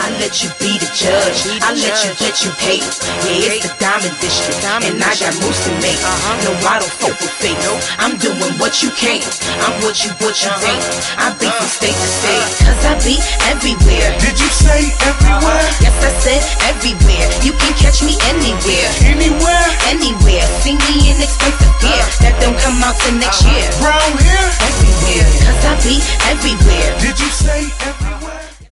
I let you be the judge. I let you pay. Yeah, it's the Diamond District, and I got moves to make. No, I don't fuck with fake. I'm doing what you can't. I'm what you ain't. I be from state to state, cause I be everywhere. Did you say everywhere? Yes, I said everywhere. You can catch me anywhere. Anywhere? Anywhere. See me in expensive gear that don't come out till next year. Round here? Everywhere, cause I be everywhere. Did you say